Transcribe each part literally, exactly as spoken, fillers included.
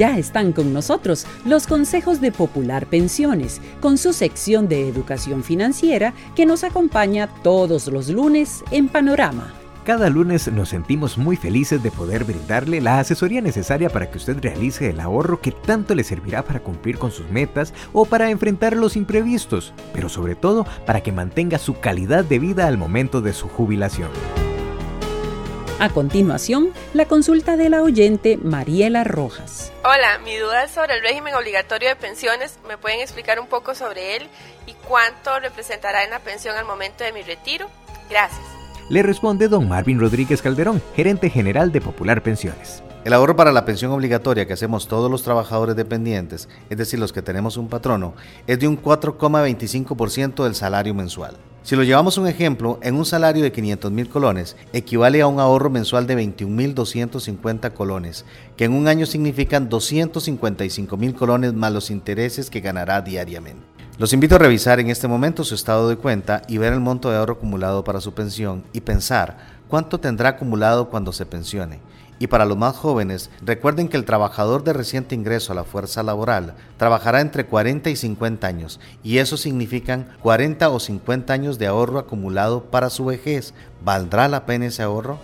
Ya están con nosotros los consejos de Popular Pensiones, con su sección de educación financiera que nos acompaña todos los lunes en Panorama. Cada lunes nos sentimos muy felices de poder brindarle la asesoría necesaria para que usted realice el ahorro que tanto le servirá para cumplir con sus metas o para enfrentar los imprevistos, pero sobre todo para que mantenga su calidad de vida al momento de su jubilación. A continuación, la consulta de la oyente Mariela Rojas. Hola, mi duda es sobre el régimen obligatorio de pensiones. ¿Me pueden explicar un poco sobre él y cuánto representará en la pensión al momento de mi retiro? Gracias. Le responde don Marvin Rodríguez Calderón, gerente general de Popular Pensiones. El ahorro para la pensión obligatoria que hacemos todos los trabajadores dependientes, es decir, los que tenemos un patrono, es de un cuatro coma veinticinco por ciento del salario mensual. Si lo llevamos un ejemplo, en un salario de quinientos mil colones, equivale a un ahorro mensual de veintiún mil doscientos cincuenta colones, que en un año significan doscientos cincuenta y cinco mil colones más los intereses que ganará diariamente. Los invito a revisar en este momento su estado de cuenta y ver el monto de ahorro acumulado para su pensión y pensar cuánto tendrá acumulado cuando se pensione. Y para los más jóvenes, recuerden que el trabajador de reciente ingreso a la fuerza laboral trabajará entre cuarenta y cincuenta años, y eso significan cuarenta o cincuenta años de ahorro acumulado para su vejez. ¿Valdrá la pena ese ahorro?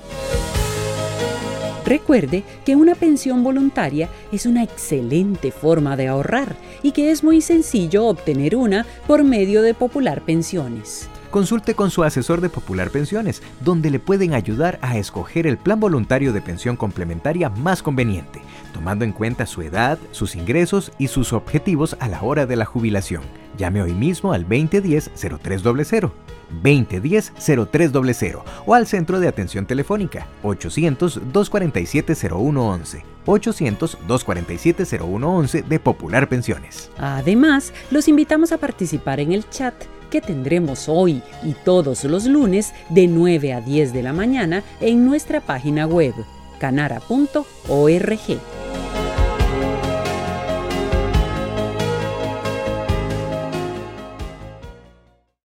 Recuerde que una pensión voluntaria es una excelente forma de ahorrar y que es muy sencillo obtener una por medio de Popular Pensiones. Consulte con su asesor de Popular Pensiones, donde le pueden ayudar a escoger el plan voluntario de pensión complementaria más conveniente, tomando en cuenta su edad, sus ingresos y sus objetivos a la hora de la jubilación. Llame hoy mismo al veinte diez, cero tres cero cero, veinte diez, cero tres cero cero o al Centro de Atención Telefónica ochocientos, dos cuarenta y siete, cero uno once, ochocientos, dos cuarenta y siete, cero uno once de Popular Pensiones. Además, los invitamos a participar en el chat que tendremos hoy y todos los lunes de nueve a diez de la mañana en nuestra página web canara punto org.